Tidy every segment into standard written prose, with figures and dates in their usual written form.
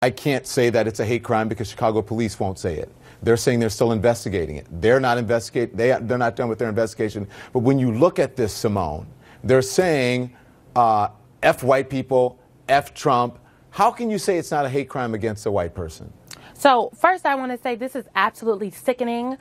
I can't say that it's a hate crime because Chicago police won't say it. They're saying they're still investigating it. They're not they're not done with their investigation. But when you look at this, Simone, they're saying F white people, F Trump. How can you say it's not a hate crime against a white person? So first, I want to say this is absolutely sickening.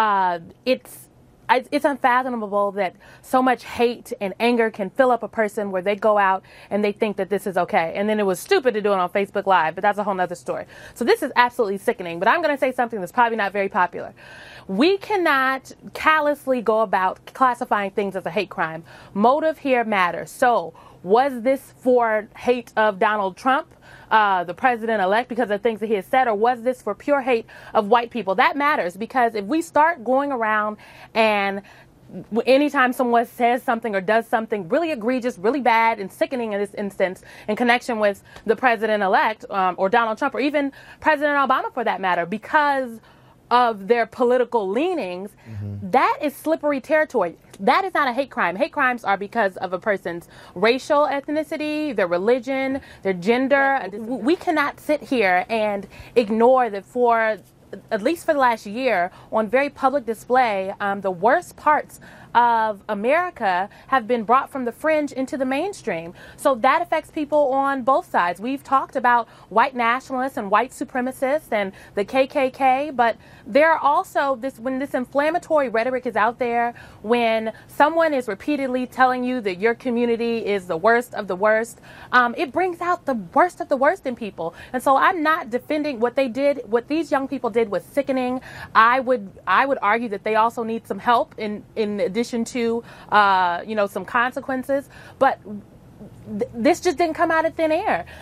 It's unfathomable that so much hate and anger can fill up a person where they go out and they think that this is okay. And then it was stupid to do it on Facebook Live, but that's a whole nother story. So this is absolutely sickening. But I'm going to say something that's probably not very popular. We cannot callously go about classifying things as a hate crime. Motive here matters. So was this for hate of Donald Trump, the president-elect, because of things that he has said, or was this for pure hate of white people? That matters, because if we start going around and anytime someone says something or does something really egregious, really bad and sickening in this instance in connection with the president-elect or Donald Trump or even President Obama for that matter, because of their political leanings, that is slippery territory. That is not a hate crime. Hate crimes are because of a person's racial ethnicity, their religion, their gender. We cannot sit here and ignore that for at least for the last year, on very public display, the worst parts of America have been brought from the fringe into the mainstream. So that affects people on both sides. We've talked about white nationalists and white supremacists and the KKK, but there are also when this inflammatory rhetoric is out there, when someone is repeatedly telling you that your community is the worst of the worst, it brings out the worst of the worst in people. And so I'm not defending what they did. What these young people did was sickening. I would argue that they also need some help in addition to some consequences, but this just didn't come out of thin air.